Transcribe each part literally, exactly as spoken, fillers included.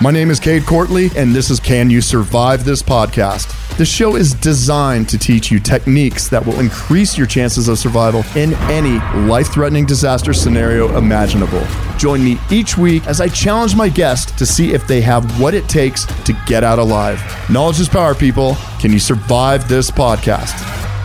My name is Cade Courtley, and this is Can You Survive This Podcast. The show is designed to teach you techniques that will increase your chances of survival in any life-threatening disaster scenario imaginable. Join me each week as I challenge my guests to see if they have what it takes to get out alive. Knowledge is power, people. Can you survive this podcast?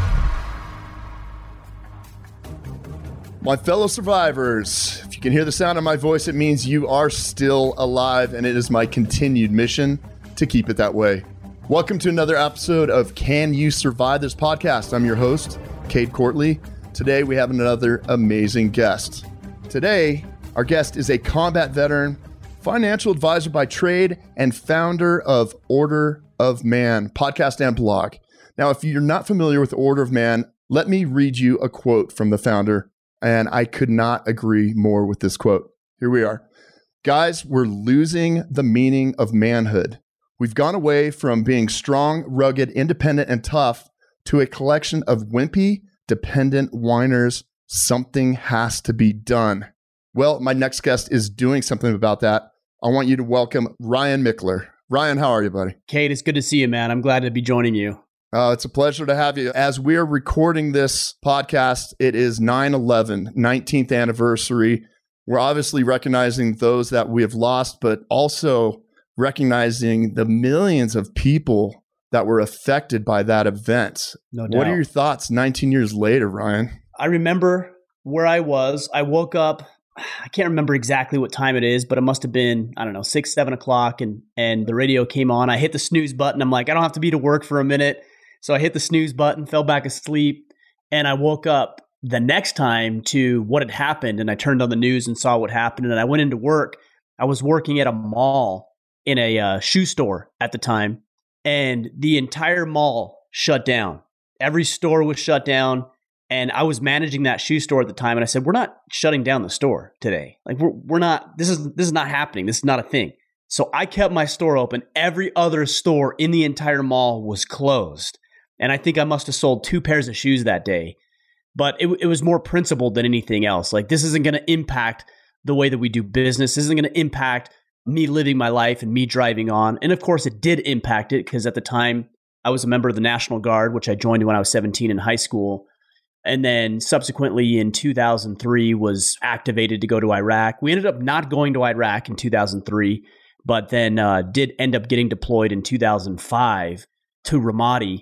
My fellow survivors, if you can hear the sound of my voice, it means you are still alive, and it is my continued mission to keep it that way. Welcome to another episode of Can You Survive This Podcast? I'm your host, Cade Courtley. Today, we have another amazing guest. Today, our guest is a combat veteran, financial advisor by trade, and founder of Order of Man, podcast and blog. Now, if you're not familiar with Order of Man, let me read you a quote from the founder. And I could not agree more with this quote. Here we are. Guys, we're losing the meaning of manhood. We've gone away from being strong, rugged, independent, and tough to a collection of wimpy, dependent whiners. Something has to be done. Well, my next guest is doing something about that. I want you to welcome Ryan Michler. Ryan, how are you, buddy? Cade, it's good to see you, man. I'm glad to be joining you. Uh, it's a pleasure to have you. As we are recording this podcast, it is nine eleven, nineteenth anniversary. We're obviously recognizing those that we have lost, but also recognizing the millions of people that were affected by that event. No doubt. What are your thoughts nineteen years later, Ryan? I remember where I was. I woke up. I can't remember exactly what time it is, but it must have been, I don't know, six, seven o'clock, and, and the radio came on. I hit the snooze button. I'm like, I don't have to be to work for a minute. So I hit the snooze button, fell back asleep, and I woke up the next time to what had happened, and I turned on the news and saw what happened, and I went into work. I was working at a mall in a uh, shoe store at the time, and the entire mall shut down. Every store was shut down, and I was managing that shoe store at the time, and I said, we're not shutting down the store today. Like, we're we're not, this is this is not happening. This is not a thing. So I kept my store open. Every other store in the entire mall was closed. And I think I must have sold two pairs of shoes that day. But it, it was more principled than anything else. Like, this isn't going to impact the way that we do business. This isn't going to impact me living my life and me driving on. And of course, it did impact it because at the time, I was a member of the National Guard, which I joined when I was seventeen in high school. And then subsequently in two thousand three was activated to go to Iraq. We ended up not going to Iraq in two thousand three, but then uh, did end up getting deployed in two thousand five to Ramadi.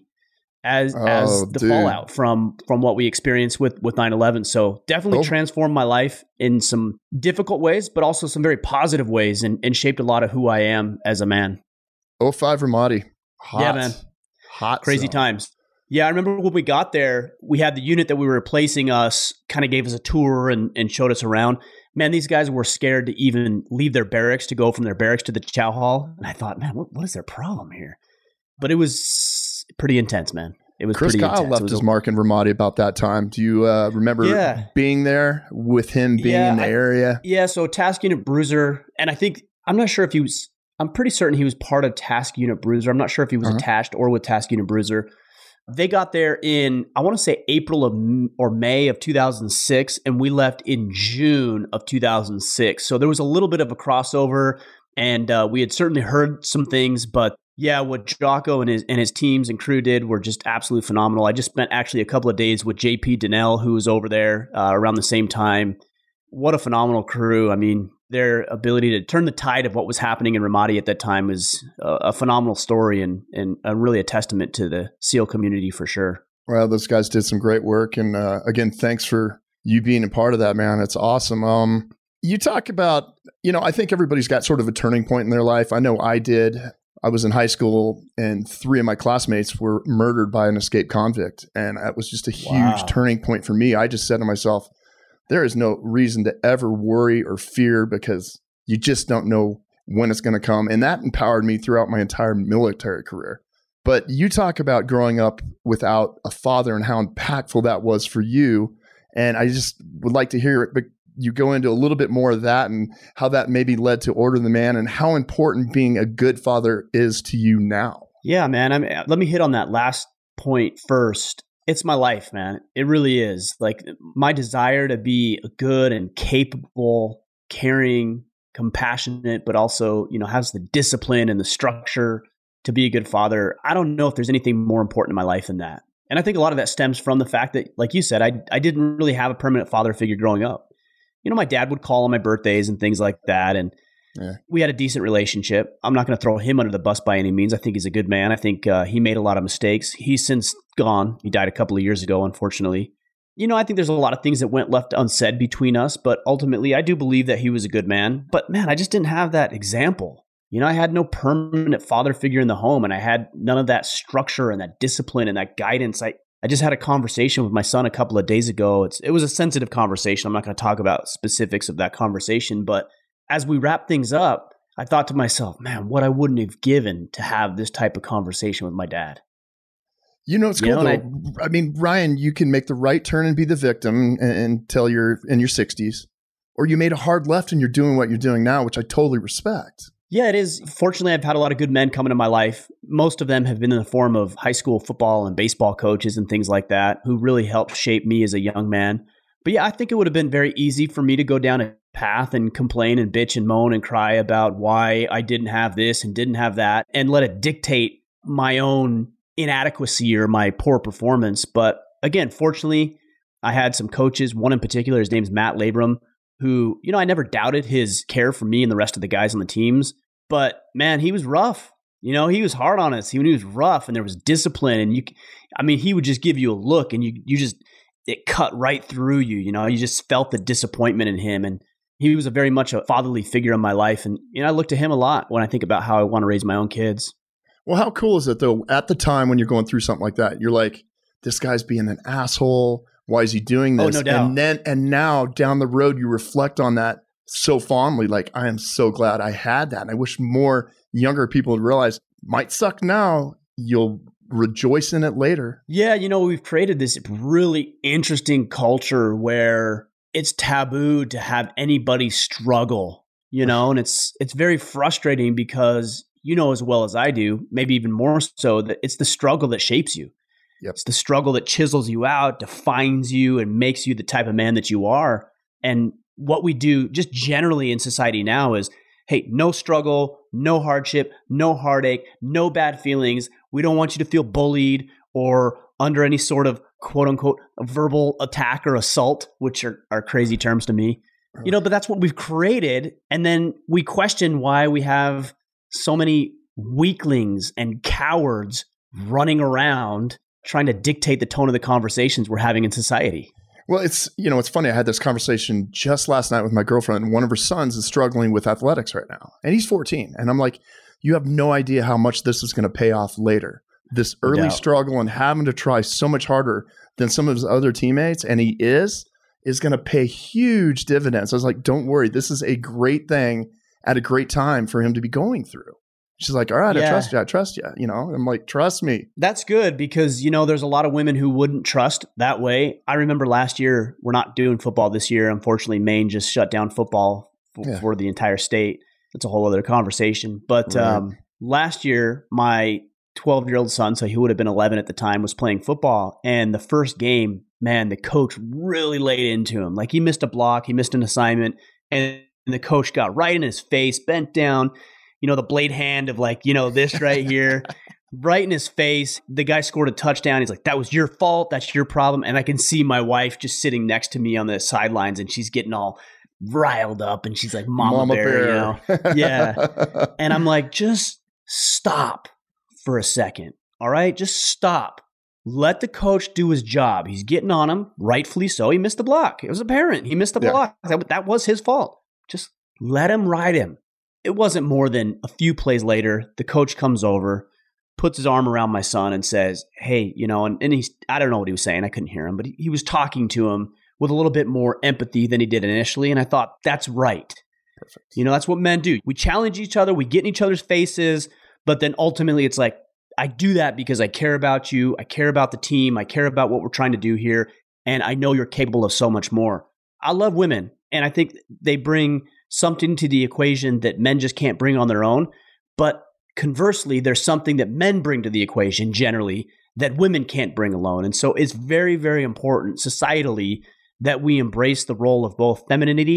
As Oh, as the dude. fallout from from what we experienced with with nine eleven. So definitely Oh. transformed my life in some difficult ways, but also some very positive ways, and, and shaped a lot of who I am as a man. oh five Ramadi. Hot. Yeah, man. Hot. Crazy zone. times. Yeah, I remember when we got there, we had the unit that we were replacing us kind of gave us a tour and, and showed us around. Man, these guys were scared to even leave their barracks, to go from their barracks to the chow hall. And I thought, man, what, what is their problem here? But it was pretty intense, man. It was Chris pretty Kyle intense. It left was his a- mark in Ramadi about that time. Do you uh, remember Yeah. being there with him being Yeah, in the I- area? Yeah, so Task Unit Bruiser, and I think, I'm not sure if he was, I'm pretty certain he was part of Task Unit Bruiser. I'm not sure if he was Uh-huh. attached or with Task Unit Bruiser. They got there in, I want to say April of or May of two thousand six, and we left in June of two thousand six. So there was a little bit of a crossover, and uh, we had certainly heard some things, but yeah, what Jocko and his and his teams and crew did were just absolutely phenomenal. I just spent actually a couple of days with J P Donnell, who was over there uh, around the same time. What a phenomenal crew. I mean, their ability to turn the tide of what was happening in Ramadi at that time was a, a phenomenal story, and, and a, really a testament to the SEAL community for sure. Well, those guys did some great work. And uh, again, thanks for you being a part of that, man. It's awesome. Um, you talk about, you know, I think everybody's got sort of a turning point in their life. I know I did. I was in high school and three of my classmates were murdered by an escaped convict. And that was just a huge Wow. turning point for me. I just said to myself, there is no reason to ever worry or fear because you just don't know when it's going to come. And that empowered me throughout my entire military career. But you talk about growing up without a father and how impactful that was for you. And I just would like to hear it, but you go into a little bit more of that and how that maybe led to Order of the Man and how important being a good father is to you now. Yeah, man. I mean, let me hit on that last point first. It's my life, man. It really is. Like, my desire to be a good and capable, caring, compassionate, but also, you know, has the discipline and the structure to be a good father. I don't know if there's anything more important in my life than that. And I think a lot of that stems from the fact that, like you said, I I didn't really have a permanent father figure growing up. You know, my dad would call on my birthdays and things like that. And yeah. we had a decent relationship. I'm not going to throw him under the bus by any means. I think he's a good man. I think uh, he made a lot of mistakes. He's since gone. He died a couple of years ago, unfortunately. You know, I think there's a lot of things that went left unsaid between us, but ultimately I do believe that he was a good man. But man, I just didn't have that example. You know, I had no permanent father figure in the home, and I had none of that structure and that discipline and that guidance. I, I just had a conversation with my son a couple of days ago. It's, it was a sensitive conversation. I'm not going to talk about specifics of that conversation, but as we wrap things up, I thought to myself, man, what I wouldn't have given to have this type of conversation with my dad. You know, it's cool, you know, though. I, I mean, Ryan, you can make the right turn and be the victim and, until you're in your sixties, or you made a hard left and you're doing what you're doing now, which I totally respect. Yeah, it is. Fortunately, I've had a lot of good men come into my life. Most of them have been in the form of high school football and baseball coaches and things like that, who really helped shape me as a young man. But yeah, I think it would have been very easy for me to go down a path and complain and bitch and moan and cry about why I didn't have this and didn't have that and let it dictate my own inadequacy or my poor performance. But again, fortunately, I had some coaches, one in particular, his name's Matt Labrum, who, you know, I never doubted his care for me and the rest of the guys on the teams. But man, he was rough. You know, he was hard on us. He, he was rough, and there was discipline. And you, I mean, he would just give you a look, and you, you just, it cut right through you. You know, you just felt the disappointment in him. And he was a very much a fatherly figure in my life. And, you know, I look to him a lot when I think about how I want to raise my own kids. Well, how cool is it, though, at the time when you're going through something like that, you're like, this guy's being an asshole. Why is he doing this? Oh, no doubt. And then, and now down the road, you reflect on that so fondly. Like, I am so glad I had that. And I wish more younger people would realize, might suck now, you'll rejoice in it later. Yeah, you know, we've created this really interesting culture where it's taboo to have anybody struggle, you know, and it's it's very frustrating because you know as well as I do, maybe even more so, that it's the struggle that shapes you. Yep. It's the struggle that chisels you out, defines you, and makes you the type of man that you are. And what we do just generally in society now is, hey, no struggle, no hardship, no heartache, no bad feelings. We don't want you to feel bullied or under any sort of quote unquote verbal attack or assault, which are, are crazy terms to me. You know, but that's what we've created. And then we question why we have so many weaklings and cowards running around trying to dictate the tone of the conversations we're having in society. Well, it's, you know, it's funny. I had this conversation just last night with my girlfriend, and one of her sons is struggling with athletics right now, and he's fourteen. And I'm like, you have no idea how much this is going to pay off later. This early No. struggle and having to try so much harder than some of his other teammates, and he is, is going to pay huge dividends. I was like, don't worry. This is a great thing at a great time for him to be going through. She's like, all right, Yeah. I trust you. I trust you. You know, I'm like, trust me. That's good because, you know, there's a lot of women who wouldn't trust that way. I remember last year, we're not doing football this year. Unfortunately, Maine just shut down football f- Yeah. for the entire state. It's a whole other conversation. But Right. um, last year, my twelve-year-old son, so he would have been eleven at the time, was playing football. And the first game, man, the coach really laid into him. Like he missed a block, he missed an assignment, and the coach got right in his face, bent down, you know, the blade hand of like, you know, this right here, right in his face. The guy scored a touchdown. He's like, that was your fault. That's your problem. And I can see my wife just sitting next to me on the sidelines, and she's getting all riled up, and she's like, Mama, Mama bear, bear. you know? Yeah. And I'm like, just stop for a second. All right. Just stop. Let the coach do his job. He's getting on him, rightfully so. He missed the block. It was apparent. He missed the Yeah. block. That, that was his fault. Just let him ride him. It wasn't more than a few plays later. The coach comes over, puts his arm around my son and says, hey, you know, and, and he's, I don't know what he was saying. I couldn't hear him, but he, he was talking to him with a little bit more empathy than he did initially. And I thought, that's right. Perfect. You know, that's what men do. We challenge each other. We get in each other's faces. But then ultimately it's like, I do that because I care about you. I care about the team. I care about what we're trying to do here. And I know you're capable of so much more. I love women. And I think they bring something to the equation that men just can't bring on their own. But conversely, there's something that men bring to the equation generally that women can't bring alone. And so it's very, very important societally that we embrace the role of both femininity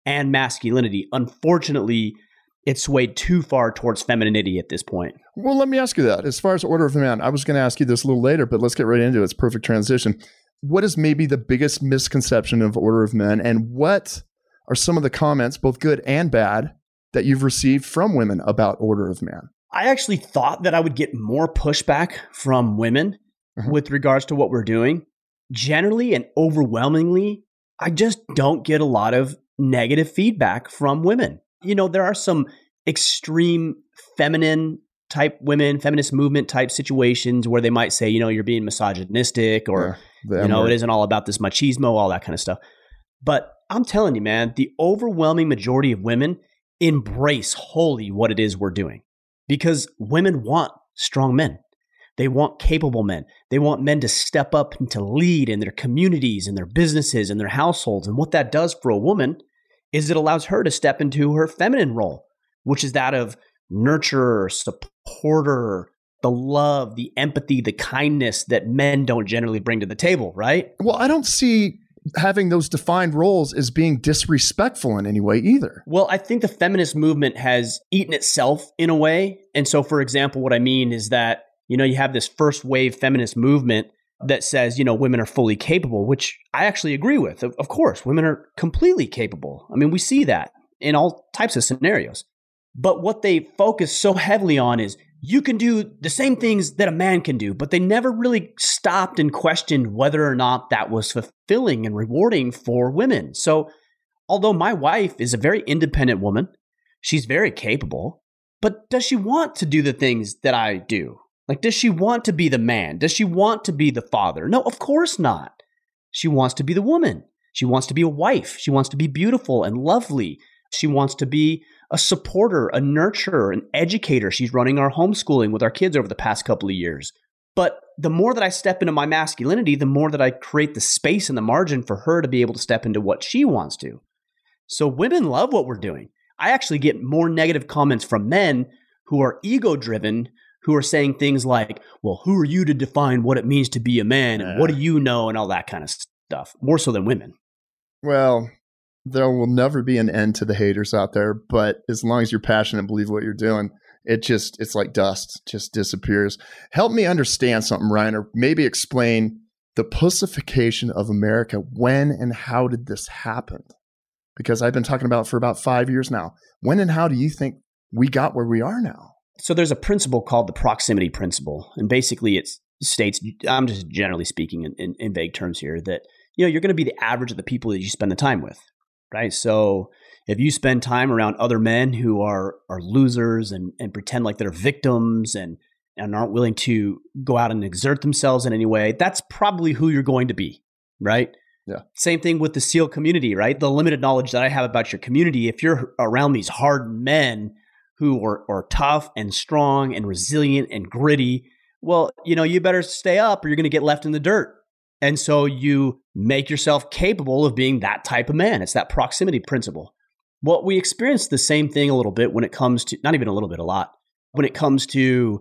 and masculinity. Unfortunately, it's swayed too far towards femininity at this point. Well, let me ask you that. As far as Order of the Man, I was going to ask you this a little later, but let's get right into it. It's perfect transition. What is maybe the biggest misconception of Order of Men, and what are some of the comments, both good and bad, that you've received from women about Order of Man? I actually thought that I would get more pushback from women mm-hmm. with regards to what we're doing. Generally and overwhelmingly, I just don't get a lot of negative feedback from women. You know, there are some extreme feminine type women, feminist movement type situations where they might say, you know, you're being misogynistic or, yeah, you know, it isn't all about this machismo, all that kind of stuff. But I'm telling you, man, the overwhelming majority of women embrace wholly what it is we're doing, because women want strong men. They want capable men. They want men to step up and to lead in their communities, in their businesses, in their households. And what that does for a woman is it allows her to step into her feminine role, which is that of nurturer, supporter, the love, the empathy, the kindness that men don't generally bring to the table, right? Well, I don't see having those defined roles as being disrespectful in any way either. Well, I think the feminist movement has eaten itself in a way. And so, for example, what I mean is that, you know, you have this first wave feminist movement that says, you know, women are fully capable, which I actually agree with. Of, of course, women are completely capable. I mean, we see that in all types of scenarios. But what they focus so heavily on is you can do the same things that a man can do, but they never really stopped and questioned whether or not that was fulfilling and rewarding for women. So although my wife is a very independent woman, she's very capable, but does she want to do the things that I do? Like, does she want to be the man? Does she want to be the father? No, of course not. She wants to be the woman. She wants to be a wife. She wants to be beautiful and lovely. She wants to be a supporter, a nurturer, an educator. She's running our homeschooling with our kids over the past couple of years. But the more that I step into my masculinity, the more that I create the space and the margin for her to be able to step into what she wants to. So women love what we're doing. I actually get more negative comments from men who are ego-driven, who are saying things like, well, who are you to define what it means to be a man? And what do you know? And all that kind of stuff, more so than women. Well, there will never be an end to the haters out there, but as long as you're passionate and believe what you're doing, it just, it's like dust, just disappears. Help me understand something, Ryan, or maybe explain the pussification of America. When and how did this happen? Because I've been talking about it for about five years now. When and how do you think we got where we are now? So there's a principle called the proximity principle. And basically it states, I'm just generally speaking in, in, in vague terms here, that, you know, you're going to be the average of the people that you spend the time with, right? So if you spend time around other men who are are losers and, and pretend like they're victims and, and aren't willing to go out and exert themselves in any way, that's probably who you're going to be, right? Yeah. Same thing with the SEAL community, right? The limited knowledge that I have about your community, if you're around these hard men who are, are tough and strong and resilient and gritty, well, you know, you better stay up or you're going to get left in the dirt. And so you make yourself capable of being that type of man. It's that proximity principle. Well, we experience the same thing a little bit when it comes to, not even a little bit, a lot, when it comes to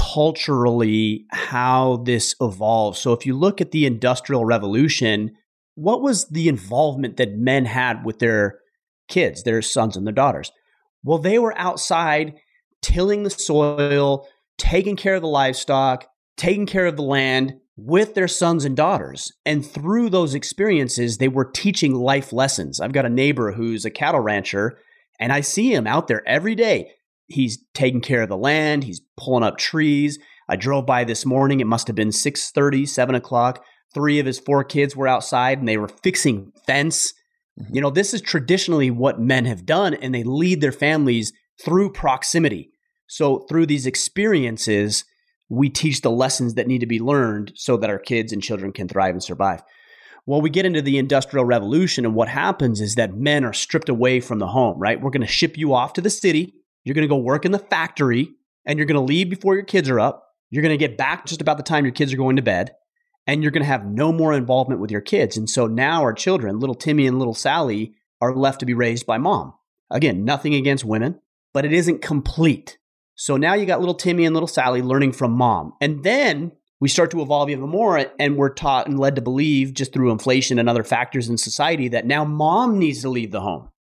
culturally how this evolves. So if you look at the Industrial Revolution, what was the involvement that men had with their kids, their sons and their daughters? Well, they were outside tilling the soil, taking care of the livestock, taking care of the land with their sons and daughters. And through those experiences, they were teaching life lessons. I've got a neighbor who's a cattle rancher, and I see him out there every day. He's taking care of the land. He's pulling up trees. I drove by this morning. It must have been six thirty, seven o'clock. Three of his four kids were outside, and they were fixing fence. You know, this is traditionally what men have done, and they lead their families through proximity. So through these experiences, we teach the lessons that need to be learned so that our kids and children can thrive and survive. Well, we get into the Industrial Revolution, and what happens is that men are stripped away from the home, right? We're going to ship you off to the city. You're going to go work in the factory, and you're going to leave before your kids are up. You're going to get back just about the time your kids are going to bed. And you're going to have no more involvement with your kids. And so now our children, little Timmy and little Sally, are left to be raised by mom. Again, nothing against women, but it isn't complete. So now you got little Timmy and little Sally learning from mom. And then we start to evolve even more, and we're taught and led to believe, just through inflation and other factors in society, that now mom needs to leave the home.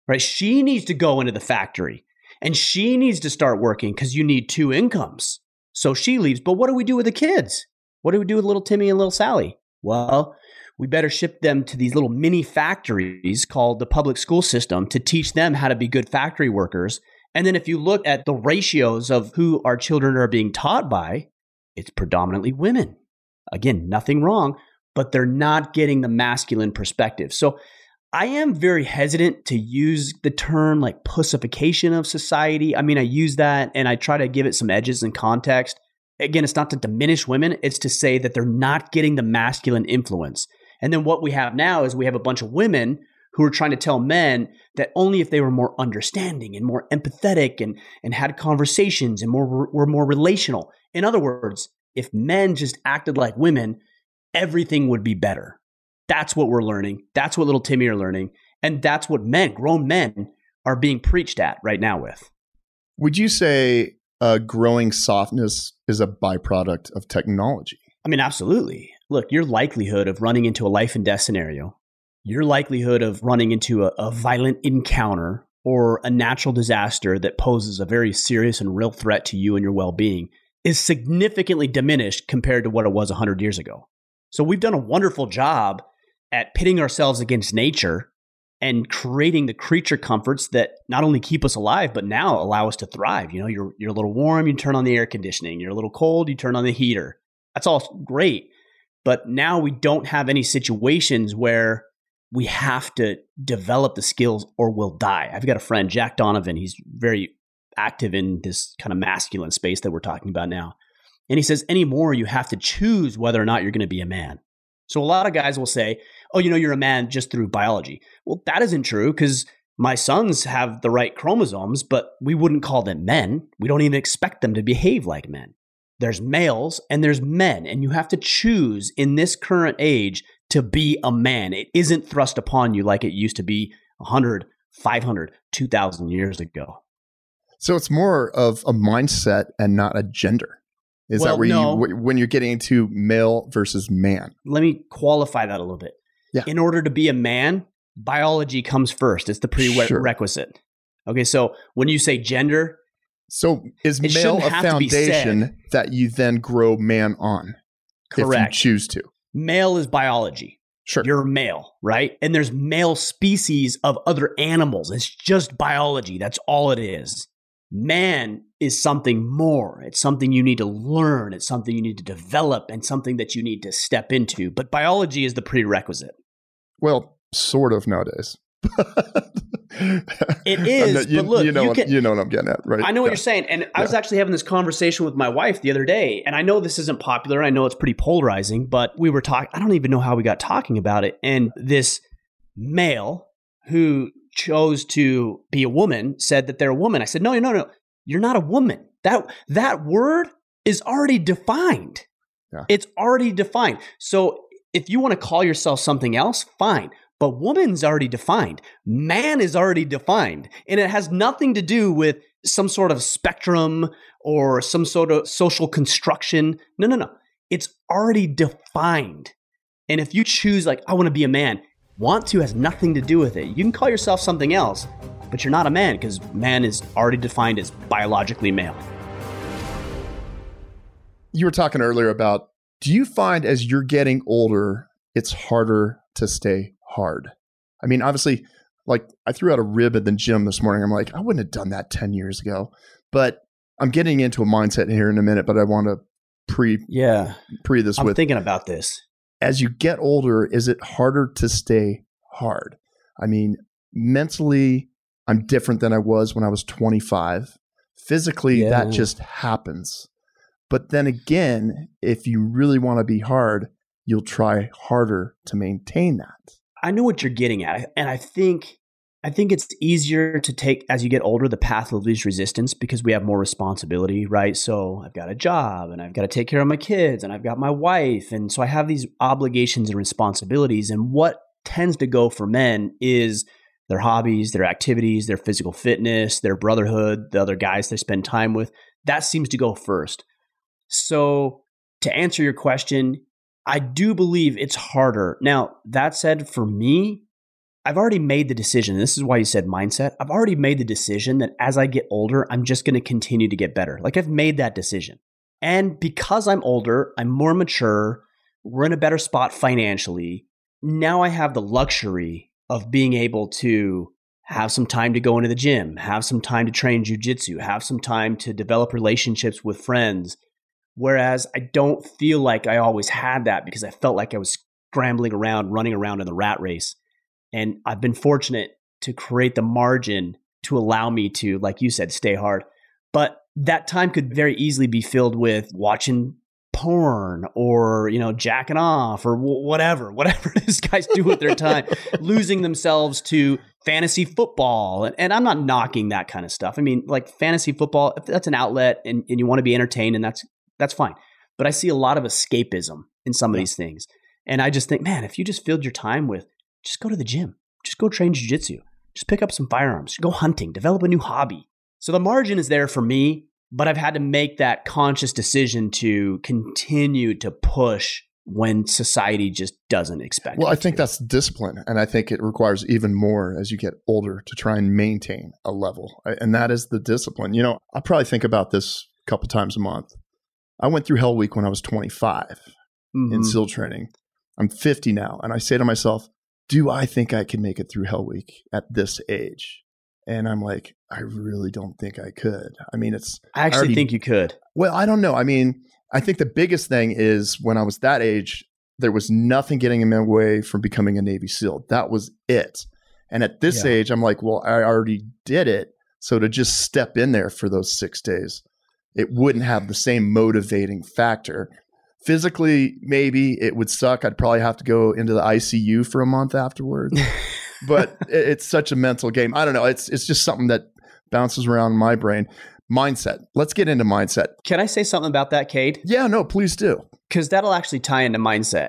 right? She needs to go into the factory and she needs to start working because you need two incomes. So she leaves. But what do we do with the kids? What do we do with little Timmy and little Sally? Well, we better ship them to these little mini factories called the public school system to teach them how to be good factory workers. And then if you look at the ratios of who our children are being taught by, it's predominantly women. Again, nothing wrong, but they're not getting the masculine perspective. So I am very hesitant to use the term like pussification of society. I mean, I use that and I try to give it some edges and context. Again, it's not to diminish women. It's to say that they're not getting the masculine influence. And then what we have now is we have a bunch of women who are trying to tell men that only if they were more understanding and more empathetic and, and had conversations and more were more relational. In other words, if men just acted like women, everything would be better. That's what we're learning. That's what little Timmy are learning. And that's what men, grown men, are being preached at right now with. Would you say uh, growing softness is a byproduct of technology? I mean, absolutely. Look, your likelihood of running into a life and death scenario, your likelihood of running into a, a violent encounter or a natural disaster that poses a very serious and real threat to you and your well-being is significantly diminished compared to what it was one hundred years ago. So we've done a wonderful job at pitting ourselves against nature and creating the creature comforts that not only keep us alive, but now allow us to thrive. You know, you're, you're a little warm, you turn on the air conditioning. You're a little cold, you turn on the heater. That's all great. But now we don't have any situations where we have to develop the skills or we'll die. I've got a friend, Jack Donovan. He's very active in this kind of masculine space that we're talking about now. And he says, anymore, you have to choose whether or not you're going to be a man. So a lot of guys will say, oh, you know, you're a man just through biology. Well, that isn't true because my sons have the right chromosomes, but we wouldn't call them men. We don't even expect them to behave like men. There's males and there's men, and you have to choose in this current age to be a man. It isn't thrust upon you like it used to be one hundred, five hundred, two thousand years ago. So it's more of a mindset and not a gender. Is well, that where no. you, when you're getting into male versus man? Let me qualify that a little bit. Yeah. In order to be a man, biology comes first. It's the prerequisite. Sure. Okay, so when you say gender, so is male a foundation that you then grow man on? Correct. If you choose to. Male is biology. Sure. You're male, right? And there's male species of other animals. It's just biology. That's all it is. Man is something more. It's something you need to learn. It's something you need to develop and something that you need to step into. But biology is the prerequisite. Well, sort of nowadays. It is, not, you, but look, you know, you, what, can, you know what I'm getting at, right? I know what yeah. you're saying. And yeah. I was actually having this conversation with my wife the other day, and I know this isn't popular. I know it's pretty polarizing, but we were talking, I don't even know how we got talking about it. And this male who chose to be a woman said that they're a woman. I said, no, no, no, you're not a woman. That, that word is already defined. Yeah. It's already defined. So if you want to call yourself something else, fine. But woman's already defined. Man is already defined. And it has nothing to do with some sort of spectrum or some sort of social construction. No, no, no. It's already defined. And if you choose, like, I want to be a man, want to has nothing to do with it. You can call yourself something else, but you're not a man because man is already defined as biologically male. You were talking earlier about, do you find as you're getting older, it's harder to stay hard? I mean, obviously, like I threw out a rib at the gym this morning. I'm like, I wouldn't have done that ten years ago, but I'm getting into a mindset here in a minute, but I want to pre yeah pre this I'm with thinking about this. As you get older, is it harder to stay hard? I mean, mentally, I'm different than I was when I was twenty-five. Physically, yeah. that just happens. But then again, if you really want to be hard, you'll try harder to maintain that. I know what you're getting at. And I think I think it's easier to take, as you get older, the path of least resistance because we have more responsibility, right? So I've got a job and I've got to take care of my kids and I've got my wife. And so I have these obligations and responsibilities. And what tends to go for men is their hobbies, their activities, their physical fitness, their brotherhood, the other guys they spend time with. That seems to go first. So to answer your question, I do believe it's harder. Now, that said, for me, I've already made the decision. This is why you said mindset. I've already made the decision that as I get older, I'm just going to continue to get better. Like I've made that decision. And because I'm older, I'm more mature, we're in a better spot financially. Now I have the luxury of being able to have some time to go into the gym, have some time to train jujitsu, have some time to develop relationships with friends. Whereas I don't feel like I always had that because I felt like I was scrambling around, running around in the rat race. And I've been fortunate to create the margin to allow me to, like you said, stay hard. But that time could very easily be filled with watching porn or, you know, jacking off or w- whatever, whatever these guys do with their time, losing themselves to fantasy football. And, and I'm not knocking that kind of stuff. I mean, like fantasy football, if that's an outlet and, and you want to be entertained, and that's that's fine. But I see a lot of escapism in some of these things. And I just think, man, if you just filled your time with, just go to the gym, just go train jiu-jitsu, just pick up some firearms, go hunting, develop a new hobby. So the margin is there for me, but I've had to make that conscious decision to continue to push when society just doesn't expect Well, it I think to. that's discipline. And I think it requires even more as you get older to try and maintain a level. And that is the discipline. You know, I probably think about this a couple times a month. I went through Hell Week when I was twenty-five mm-hmm. in SEAL training. I'm fifty now. And I say to myself, do I think I can make it through Hell Week at this age? And I'm like, I really don't think I could. I mean, it's... I actually I already, think you could. Well, I don't know. I mean, I think the biggest thing is when I was that age, there was nothing getting in my way from becoming a Navy SEAL. That was it. And at this yeah. age, I'm like, well, I already did it. So to just step in there for those six days, it wouldn't have the same motivating factor. Physically, maybe it would suck. I'd probably have to go into the I C U for a month afterwards. But it's such a mental game. I don't know. It's it's just something that bounces around my brain. Mindset. Let's get into mindset. Can I say something about that, Cade? Yeah, no, please do. Because that'll actually tie into mindset.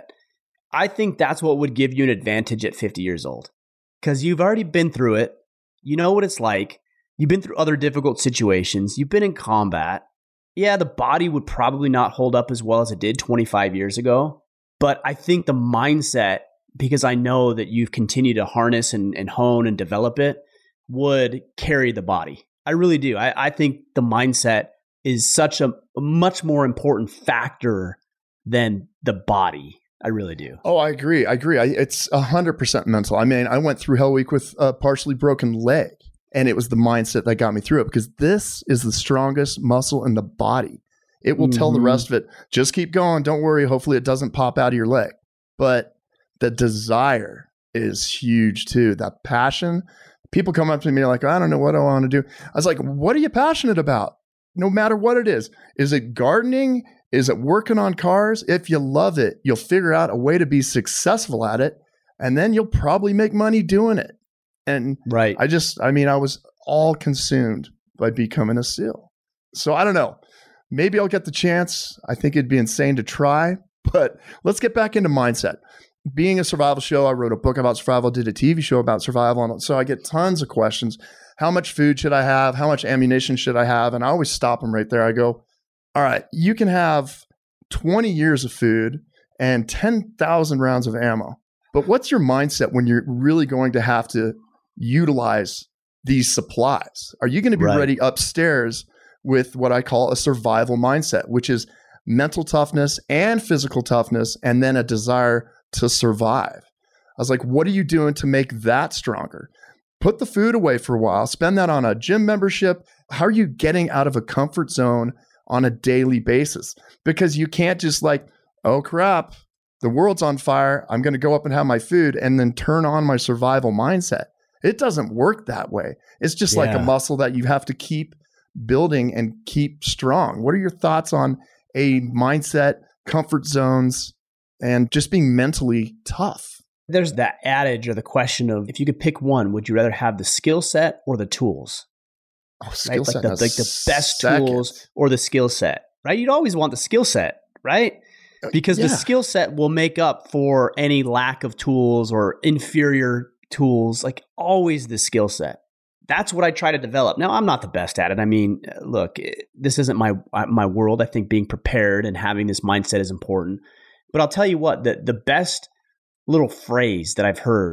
I think that's what would give you an advantage at fifty years old. Because you've already been through it. You know what it's like. You've been through other difficult situations. You've been in combat. Yeah, the body would probably not hold up as well as it did twenty-five years ago. But I think the mindset, because I know that you've continued to harness and, and hone and develop it, would carry the body. I really do. I, I think the mindset is such a, a much more important factor than the body. I really do. Oh, I agree. I agree. I, it's one hundred percent mental. I mean, I went through Hell Week with a partially broken leg, and it was the mindset that got me through it because this is the strongest muscle in the body. It will mm-hmm. tell the rest of it, just keep going. Don't worry. Hopefully it doesn't pop out of your leg. But the desire is huge too. That passion. People come up to me like, I don't know what I want to do. I was like, what are you passionate about? No matter what it is. Is it gardening? Is it working on cars? If you love it, you'll figure out a way to be successful at it. And then you'll probably make money doing it. And right. I just, I mean, I was all consumed by becoming a SEAL. So I don't know. Maybe I'll get the chance. I think it'd be insane to try. But let's get back into mindset. Being a survival show, I wrote a book about survival, did a T V show about survival. And so I get tons of questions. How much food should I have? How much ammunition should I have? And I always stop them right there. I go, all right, you can have twenty years of food and ten thousand rounds of ammo. But what's your mindset when you're really going to have to utilize these supplies? Are you going to be right. ready upstairs with what I call a survival mindset, which is mental toughness and physical toughness, and then a desire to survive? I was like, what are you doing to make that stronger? Put the food away for a while, spend that on a gym membership. How are you getting out of a comfort zone on a daily basis? Because you can't just like, oh crap, the world's on fire. I'm going to go up and have my food and then turn on my survival mindset. It doesn't work that way. It's just yeah. like a muscle that you have to keep building and keep strong. What are your thoughts on a mindset, comfort zones, and just being mentally tough? There's that adage or the question of, if you could pick one, would you rather have the skill set or the tools? Oh, skill right? set. Like the, like the best second. tools or the skill set, right? You'd always want the skill set, right? Because yeah. the skill set will make up for any lack of tools or inferior tools, like always the skill set. That's what I try to develop. Now, I'm not the best at it. I mean, look, this isn't my my world. I think being prepared and having this mindset is important. But I'll tell you what, the, the best little phrase that I've heard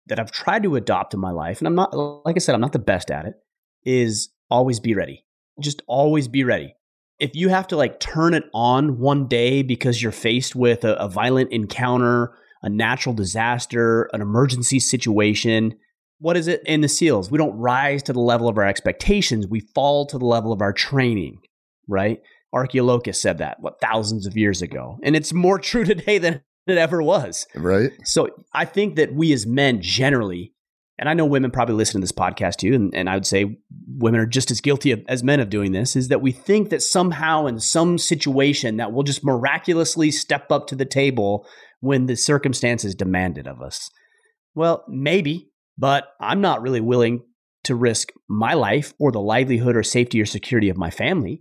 that I've tried to adopt in my life, and I'm not, like I said, I'm not the best at it, is always be ready. Just always be ready. If you have to like turn it on one day because you're faced with a, a violent encounter, a natural disaster, an emergency situation, what is it in the SEALs? We don't rise to the level of our expectations. We fall to the level of our training, right? Archaeologus said that, what, thousands of years ago. And it's more true today than it ever was. Right. So I think that we as men generally, and I know women probably listen to this podcast too, and, and I would say women are just as guilty of, as men of doing this, is that we think that somehow in some situation that we'll just miraculously step up to the table when the circumstances demand it of us. Well, maybe, but I'm not really willing to risk my life or the livelihood or safety or security of my family.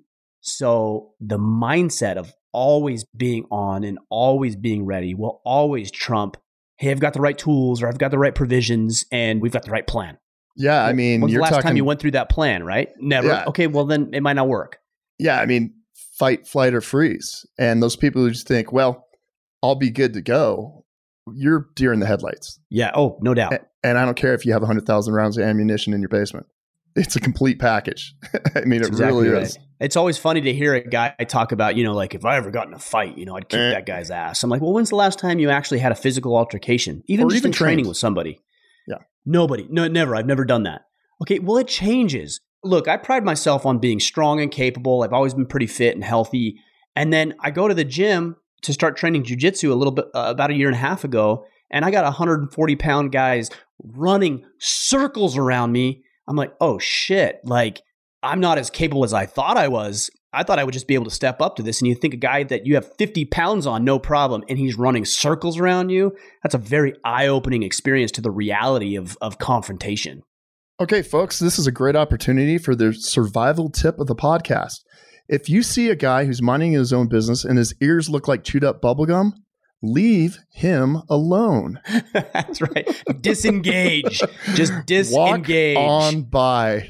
So the mindset of always being on and always being ready will always trump, hey, I've got the right tools or I've got the right provisions and we've got the right plan. Yeah, I mean, when's you're the last talking, time you went through that plan, right? Never. Yeah. Okay, well then it might not work. Yeah, I mean, fight, flight, or freeze. And those people who just think, well, I'll be good to go, you're deer in the headlights. Yeah, oh, no doubt. And, and I don't care if you have one hundred thousand rounds of ammunition in your basement. It's a complete package. I mean, it exactly really right. is. It's always funny to hear a guy talk about, you know, like if I ever got in a fight, you know, I'd kick Eh. that guy's ass. I'm like, well, when's the last time you actually had a physical altercation? Even Or just even in training trained. with somebody. Yeah. Nobody. No, never. I've never done that. Okay, well, it changes. Look, I pride myself on being strong and capable. I've always been pretty fit and healthy. And then I go to the gym to start training jujitsu a little bit, uh, about a year and a half ago. And I got one hundred forty pound guys running circles around me. I'm like, oh shit, like I'm not as capable as I thought I was. I thought I would just be able to step up to this. And you think a guy that you have fifty pounds on, no problem, and he's running circles around you, that's a very eye-opening experience to the reality of, of confrontation. Okay, folks, this is a great opportunity for the survival tip of the podcast. If you see a guy who's minding his own business and his ears look like chewed up bubblegum, leave him alone. That's right. Disengage. Just disengage. Walk on by.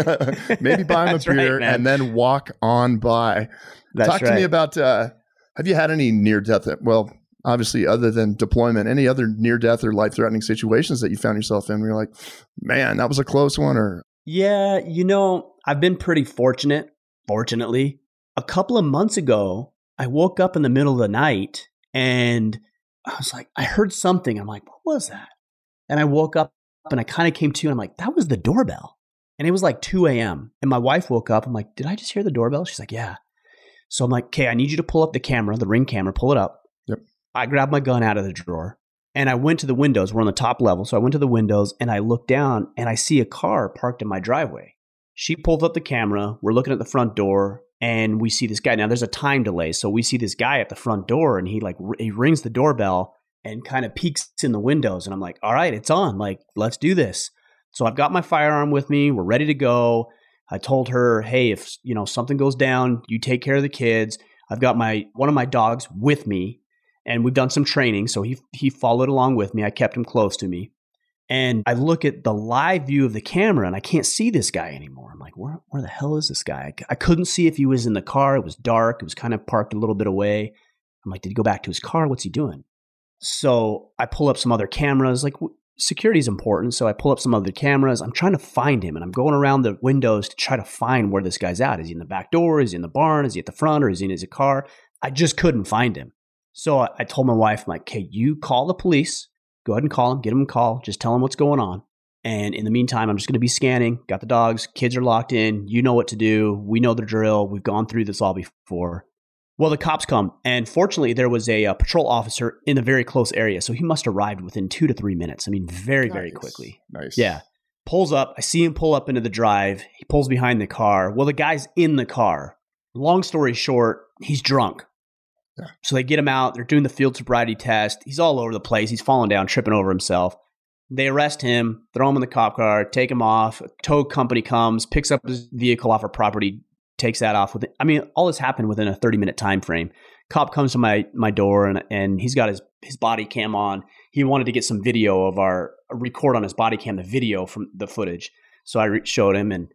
Maybe buy him a That's right, beer man. and then walk on by. That's Talk to right. me about, uh, have you had any near-death, well, obviously other than deployment, any other near-death or life-threatening situations that you found yourself in where you're like, man, that was a close one? Or Yeah, you know, I've been pretty fortunate, fortunately. A couple of months ago, I woke up in the middle of the night and I was like, I heard something. I'm like, what was that? And I woke up and I kind of came to and I'm like, that was the doorbell. And it was like two a.m. And my wife woke up. I'm like, did I just hear the doorbell? She's like, yeah. So I'm like, okay, I need you to pull up the camera, the Ring camera, pull it up. Yep. I grabbed my gun out of the drawer and I went to the windows. We're on the top level. So I went to the windows and I looked down and I see a car parked in my driveway. She pulls up the camera. We're looking at the front door and we see this guy. Now there's a time delay. So we see this guy at the front door and he like, r- he rings the doorbell and kind of peeks in the windows. And I'm like, all right, it's on. Like, let's do this. So I've got my firearm with me. We're ready to go. I told her, hey, if you know something goes down, you take care of the kids. I've got my one of my dogs with me and we've done some training. So he he followed along with me. I kept him close to me. And I look at the live view of the camera and I can't see this guy anymore. I'm like, where, where the hell is this guy? I, I couldn't see if he was in the car. It was dark. It was kind of parked a little bit away. I'm like, did he go back to his car? What's he doing? So I pull up some other cameras. Like security is important. So I pull up some other cameras. I'm trying to find him and I'm going around the windows to try to find where this guy's at. Is he in the back door? Is he in the barn? Is he at the front or is he in his car? I just couldn't find him. So I, I told my wife, I'm like, okay, you call the police. Go ahead and call him, get him a call, just tell him what's going on. And in the meantime, I'm just going to be scanning. Got the dogs, kids are locked in. You know what to do. We know the drill. We've gone through this all before. Well, the cops come. And fortunately, there was a, a patrol officer in a very close area. So he must have arrived within two to three minutes. I mean, very, very Nice. quickly. Nice. Yeah. Pulls up. I see him pull up into the drive. He pulls behind the car. Well, the guy's in the car. Long story short, he's drunk. Yeah. So they get him out. They're doing the field sobriety test. He's all over the place. He's falling down, tripping over himself. They arrest him, throw him in the cop car, take him off. A tow company comes, picks up his vehicle off our property, takes that off with it. I mean, all this happened within a thirty minute time frame. Cop comes to my my door and and he's got his his body cam on. He wanted to get some video of our record on his body cam, the video from the footage. So I re- showed him and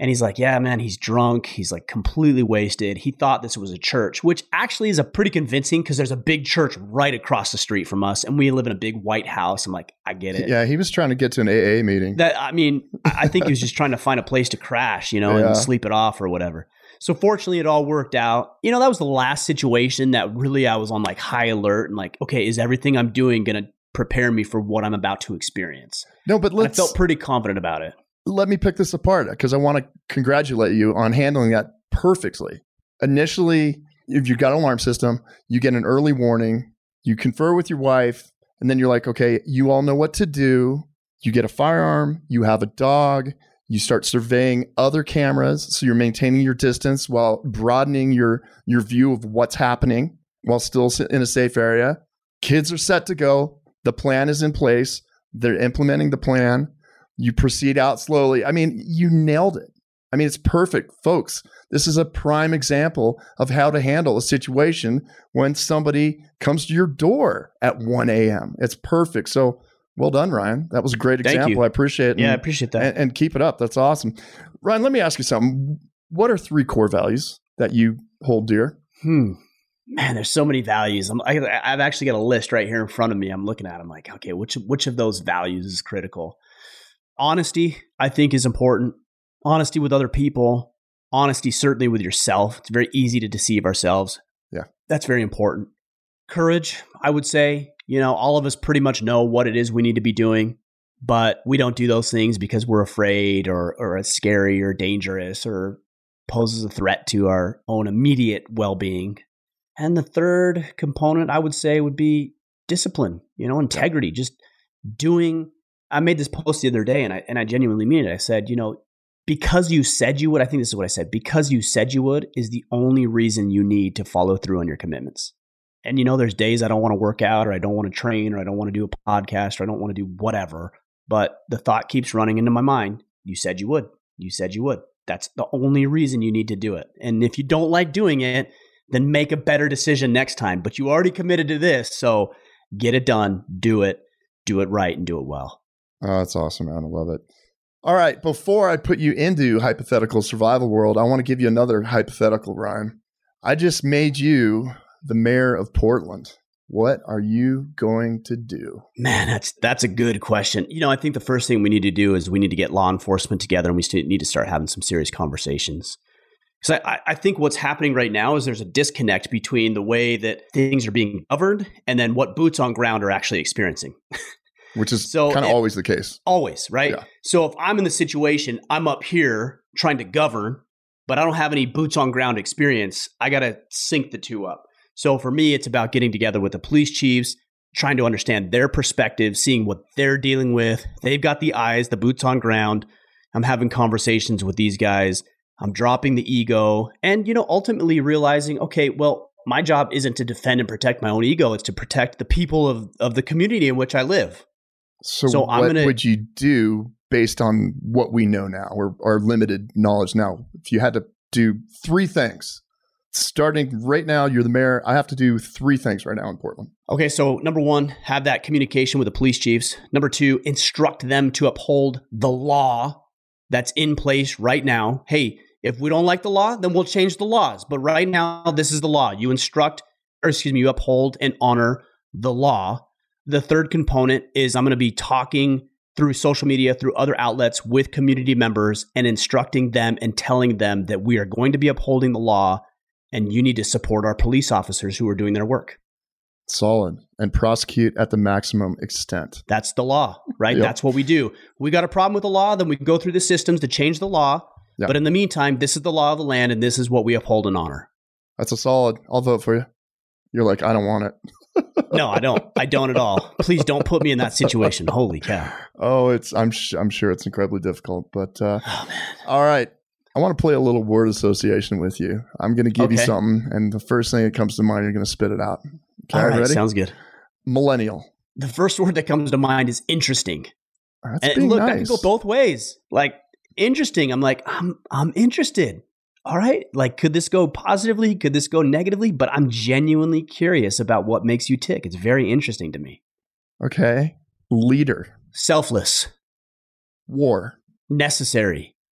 And he's like, yeah, man, he's drunk. He's like completely wasted. He thought this was a church, which actually is a pretty convincing because there's a big church right across the street from us. And we live in a big white house. I'm like, I get it. Yeah, he was trying to get to an A A meeting. That I mean, I think he was just trying to find a place to crash, you know, yeah. and sleep it off or whatever. So fortunately, it all worked out. You know, that was the last situation that really I was on like high alert and like, okay, is everything I'm doing going to prepare me for what I'm about to experience? No, but let's. And I felt pretty confident about it. Let me pick this apart because I want to congratulate you on handling that perfectly. Initially, if you've got an alarm system, you get an early warning, you confer with your wife, and then you're like, okay, you all know what to do. You get a firearm, you have a dog, you start surveying other cameras. So you're maintaining your distance while broadening your, your view of what's happening while still in a safe area. Kids are set to go. The plan is in place. They're implementing the plan. You proceed out slowly. I mean, you nailed it. I mean, it's perfect. Folks, this is a prime example of how to handle a situation when somebody comes to your door at one a.m. It's perfect. So well done, Ryan. That was a great Thank example. you. I appreciate it. Yeah, and, I appreciate that. And, and keep it up. That's awesome. Ryan, let me ask you something. What are three core values that you hold dear? Hmm. Man, there's so many values. I'm, I, I've actually got a list right here in front of me. I'm looking at it. I'm like, okay, which which of those values is critical? Honesty, I think, is important. Honesty with other people. Honesty, certainly with yourself. It's very easy to deceive ourselves. Yeah. That's very important. Courage, I would say. You know, all of us pretty much know what it is we need to be doing, but we don't do those things because we're afraid or, or it's scary or dangerous or poses a threat to our own immediate well-being. And the third component, I would say, would be discipline, you know, integrity, yeah. Just doing. I made this post the other day and I, and I genuinely mean it. I said, you know, because you said you would, I think this is what I said, because you said you would is the only reason you need to follow through on your commitments. And, you know, there's days I don't want to work out or I don't want to train or I don't want to do a podcast or I don't want to do whatever. But the thought keeps running into my mind. You said you would. You said you would. That's the only reason you need to do it. And if you don't like doing it, then make a better decision next time. But you already committed to this. So get it done. Do it. Do it right and do it well. Oh, that's awesome, man. I love it. All right. Before I put you into hypothetical survival world, I want to give you another hypothetical, Ryan. I just made you the mayor of Portland. What are you going to do? Man, that's that's a good question. You know, I think the first thing we need to do is we need to get law enforcement together and we need to start having some serious conversations. Because I, I think what's happening right now is there's a disconnect between the way that things are being governed and then what boots on ground are actually experiencing. Which is so kind of it, always the case. Always, right? Yeah. So if I'm in the situation, I'm up here trying to govern, but I don't have any boots on ground experience, I got to sync the two up. So for me, it's about getting together with the police chiefs, trying to understand their perspective, seeing what they're dealing with. They've got the eyes, the boots on ground. I'm having conversations with these guys. I'm dropping the ego and, you know, ultimately realizing, okay, well, my job isn't to defend and protect my own ego. It's to protect the people of, of the community in which I live. So, so what I'm gonna, would you do based on what we know now or our limited knowledge now? If you had to do three things, starting right now, you're the mayor. I have to do three things right now in Portland. Okay, so number one, have that communication with the police chiefs. Number two, instruct them to uphold the law that's in place right now. Hey, if we don't like the law, then we'll change the laws. But right now, this is the law. You instruct, or excuse me, you uphold and honor the law. The third component is I'm going to be talking through social media, through other outlets with community members and instructing them and telling them that we are going to be upholding the law and you need to support our police officers who are doing their work. Solid. And prosecute at the maximum extent. That's the law, right? Yep. That's what we do. We got a problem with the law, then we can go through the systems to change the law. Yep. But in the meantime, this is the law of the land and this is what we uphold and honor. That's a solid. I'll vote for you. You're like, I don't want it. No, I don't. I don't at all. Please don't put me in that situation. Holy cow. Oh, it's I'm sh- I'm sure it's incredibly difficult, but uh, oh, man. All right. I want to play a little word association with you. I'm going to give okay. you something, and the first thing that comes to mind, you're going to spit it out. Okay, all right, ready? Sounds good. Millennial. The first word that comes to mind is interesting. That's and being look, nice. that can go both ways. Like interesting. I'm like, I'm I'm interested. All right. Like, could this go positively? Could this go negatively? But I'm genuinely curious about what makes you tick. It's very interesting to me. Okay. Leader. Selfless. War. Necessary.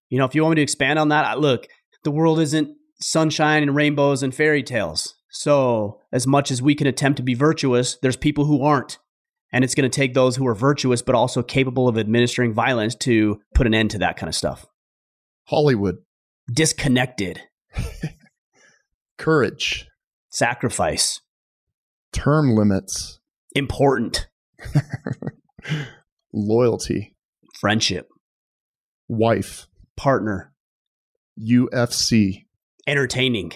You know, if you want me to expand on that, I, look, the world isn't sunshine and rainbows and fairy tales. So as much as we can attempt to be virtuous, there's people who aren't. And it's going to take those who are virtuous, but also capable of administering violence to put an end to that kind of stuff. Hollywood. Disconnected. Courage. Sacrifice. Term limits. Important. Loyalty. Friendship. Wife. Partner. U F C. Entertaining.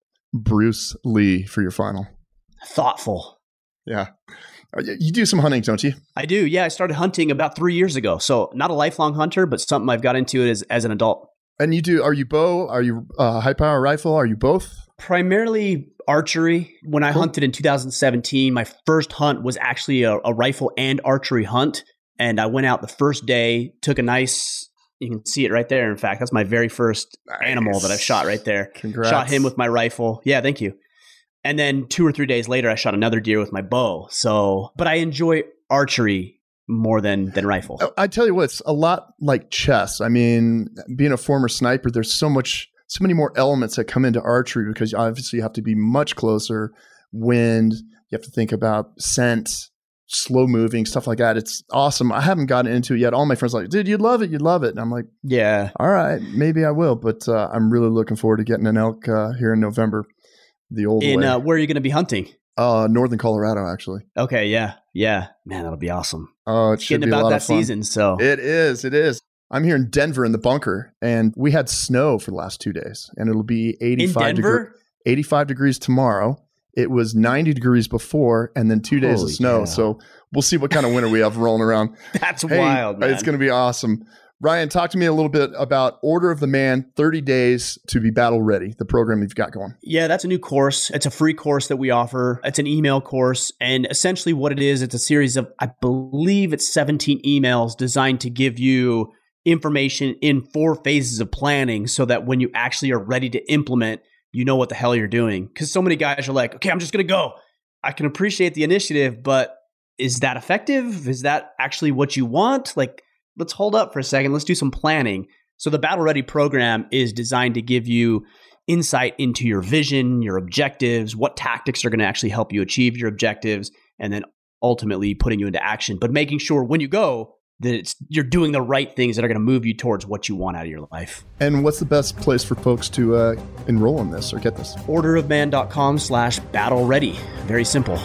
Bruce Lee for your final. Thoughtful. Yeah. You do some hunting, don't you? I do. Yeah. I started hunting about three years ago. So not a lifelong hunter, but something I've got into it as, as an adult. And you do, are you bow? Are you uh, high power rifle? Are you both? Primarily archery. When I Cool. hunted in two thousand seventeen, my first hunt was actually a, a rifle and archery hunt. And I went out the first day, took a nice, you can see it right there. In fact, that's my very first Nice. animal that I've shot right there. Congrats. Shot him with my rifle. Yeah, thank you. And then two or three days later, I shot another deer with my bow. So, but I enjoy archery more than than rifle. I tell you what, it's a lot like chess. I mean, being a former sniper, there's so much, so many more elements that come into archery because obviously you have to be much closer. Wind, you have to think about scent, slow moving, stuff like that. It's awesome. I haven't gotten into it yet. All my friends are like, dude, you'd love it. You'd love it. And I'm like, Yeah. all right, maybe I will. But uh, I'm really looking forward to getting an elk uh, here in November, the old In way. uh, where are you going to be hunting? Uh, Northern Colorado, actually. Okay, yeah, yeah, man, that'll be awesome. Oh, it should Getting be a about lot that of fun. season, so It is. It is. I'm here in Denver in the bunker, and we had snow for the last two days, and it'll be in eighty-five, Denver. degre- eighty-five degrees tomorrow. It was ninety degrees before, and then two days Holy of snow. cow. So we'll see what kind of winter we have rolling around. That's Hey, wild, man. It's going to be awesome. Ryan, talk to me a little bit about Order of the Man, thirty days to be battle ready, the program you've got going. Yeah, that's a new course. It's a free course that we offer. It's an email course. And essentially what it is, it's a series of, I believe it's seventeen emails designed to give you information in four phases of planning so that when you actually are ready to implement, you know what the hell you're doing. Because so many guys are like, okay, I'm just going to go. I can appreciate the initiative, but is that effective? Is that actually what you want? Like, let's hold up for a second. Let's do some planning. So the Battle Ready program is designed to give you insight into your vision, your objectives, what tactics are going to actually help you achieve your objectives, and then ultimately putting you into action. But making sure when you go that it's, you're doing the right things that are going to move you towards what you want out of your life. And what's the best place for folks to uh, enroll in this or get this? orderofman.com slash battle ready. Very simple.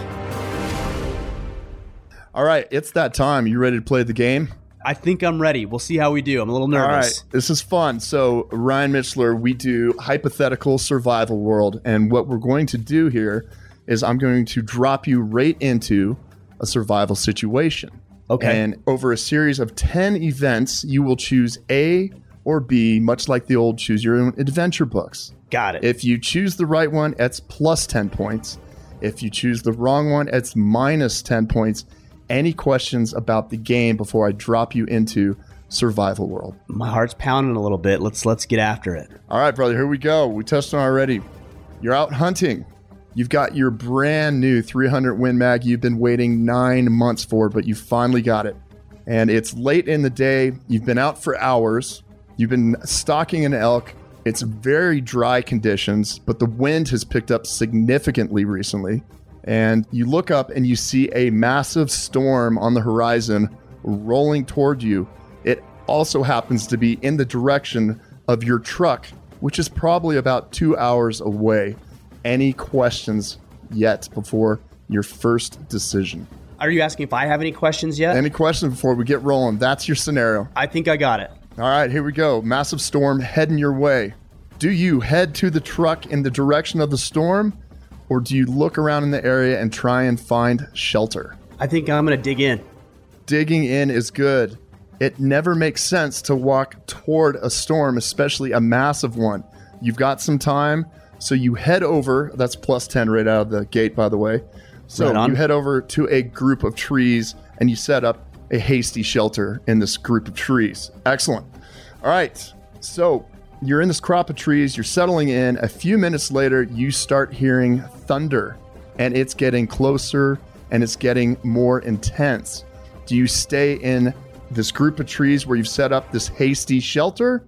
All right, it's that time. You ready to play the game? I think I'm ready. We'll see how we do. I'm a little nervous. All right, this is fun. So, Ryan Michler, we do hypothetical survival world. And what we're going to do here is I'm going to drop you right into a survival situation. Okay. And over a series of ten events, you will choose A or B, much like the old choose your own adventure books. Got it. If you choose the right one, it's plus ten points. If you choose the wrong one, it's minus ten points. Any questions about the game before I drop you into survival world? My heart's pounding a little bit. Let's let's get after it. All right, brother, here we go. We touched on it already. You're out hunting. You've got your brand new three hundred Win Mag you've been waiting nine months for, but you finally got it. And it's late in the day. You've been out for hours. You've been stalking an elk. It's very dry conditions, but the wind has picked up significantly recently. And you look up and you see a massive storm on the horizon rolling toward you. It also happens to be in the direction of your truck, which is probably about two hours away. Any questions yet before your first decision? Are you asking if I have any questions yet? Any questions before we get rolling? That's your scenario. I think I got it. All right, here we go. Massive storm heading your way. Do you head to the truck in the direction of the storm, or do you look around in the area and try and find shelter? I think I'm going to dig in. Digging in is good. It never makes sense to walk toward a storm, especially a massive one. You've got some time, so you head over. That's plus ten right out of the gate, by the way. So Right on. you head over to a group of trees, and you set up a hasty shelter in this group of trees. Excellent. All right, so you're in this crop of trees. You're settling in. A few minutes later, you start hearing thunder, and it's getting closer, and it's getting more intense. Do you stay in this group of trees where you've set up this hasty shelter,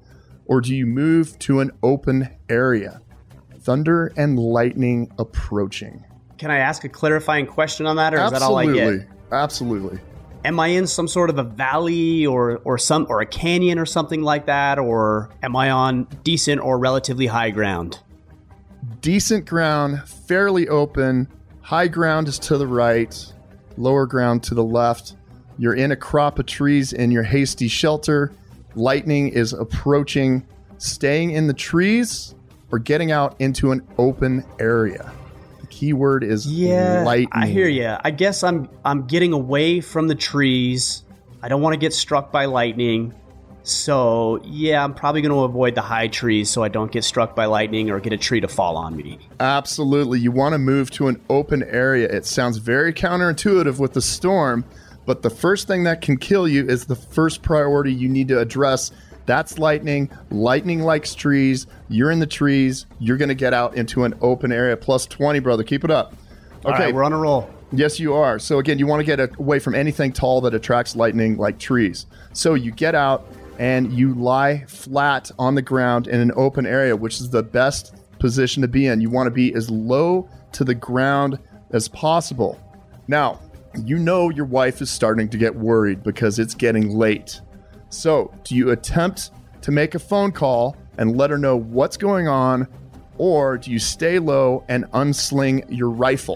or do you move to an open area? Thunder and lightning approaching. Can I ask a clarifying question on that, or is Absolutely. that all I get? Absolutely. Am I in some sort of a valley or or some or a canyon or something like that, or am I on decent or relatively high ground? Decent ground, fairly open. High ground is to the right, lower ground to the left. You're in a crop of trees in your hasty shelter. Lightning is approaching. Staying in the trees or getting out into an open area? The key word is yeah, lightning. I hear you. I guess I'm I'm getting away from the trees. I don't want to get struck by lightning. So, yeah, I'm probably going to avoid the high trees so I don't get struck by lightning or get a tree to fall on me. Absolutely. You want to move to an open area. It sounds very counterintuitive with the storm, but the first thing that can kill you is the first priority you need to address. That's lightning. Lightning likes trees. You're in the trees. You're going to get out into an open area. Plus twenty, brother. Keep it up. Okay, all right, we're on a roll. Yes, you are. So, again, you want to get away from anything tall that attracts lightning like trees. So you get out and you lie flat on the ground in an open area, which is the best position to be in. You want to be as low to the ground as possible. Now, you know your wife is starting to get worried because it's getting late. So, do you attempt to make a phone call and let her know what's going on, or do you stay low and unsling your rifle?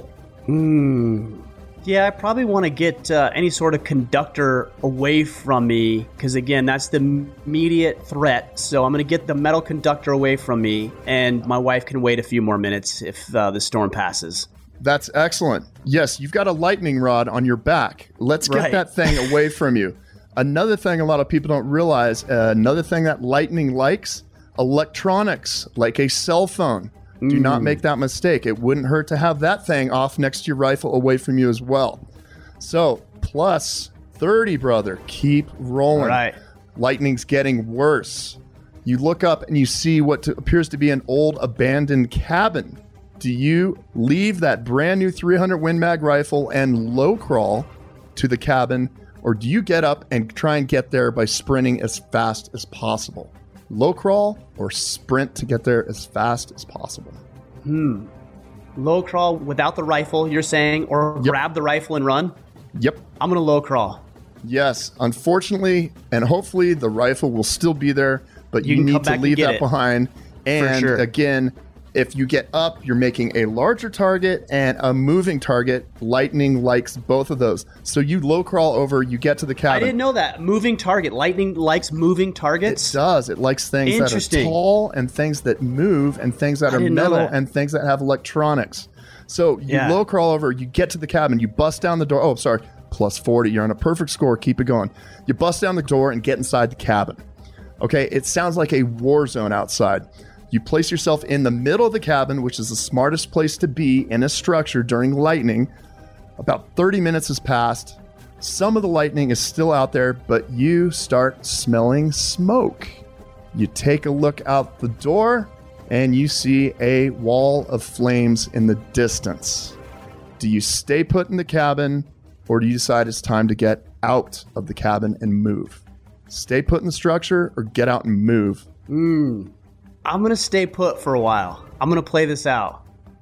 Hmm. Yeah, I probably want to get uh, any sort of conductor away from me because, again, that's the immediate threat. So I'm going to get the metal conductor away from me, and my wife can wait a few more minutes if uh, the storm passes. That's excellent. Yes, you've got a lightning rod on your back. Let's get Right. that thing away from you. Another thing a lot of people don't realize, uh, another thing that lightning likes, electronics, like a cell phone. Do not make that mistake. It wouldn't hurt to have that thing off next to your rifle away from you as well. So, plus thirty, brother. Keep rolling. All right. Lightning's getting worse. You look up and you see what to, appears to be an old abandoned cabin. Do you leave that brand new three hundred Win Mag rifle and low crawl to the cabin, or do you get up and try and get there by sprinting as fast as possible? Low crawl or sprint to get there as fast as possible? Hmm. Low crawl without the rifle, you're saying, or Yep. grab the rifle and run? Yep. I'm going to low crawl. Yes. Unfortunately, and hopefully the rifle will still be there, but You you, can come need back to and leave get that it. behind. And sure. again, if you get up, you're making a larger target and a moving target. Lightning likes both of those. So you low crawl over, you get to the cabin. I didn't know that. Moving target. Lightning likes moving It targets? does. It likes things that are Interesting. tall and things that move and things that I are didn't know metal that. and things that have electronics. So you Yeah. low crawl over, you get to the cabin, you bust down the door. Oh, sorry, plus forty. You're on a perfect score. Keep it going. You bust down the door and get inside the cabin. Okay, it sounds like a war zone outside. You place yourself in the middle of the cabin, which is the smartest place to be in a structure during lightning. About thirty minutes has passed. Some of the lightning is still out there, but you start smelling smoke. You take a look out the door, and you see a wall of flames in the distance. Do you stay put in the cabin, or do you decide it's time to get out of the cabin and move? Stay put in the structure, or get out and move? Hmm. I'm going to stay put for a while. I'm going to play this out.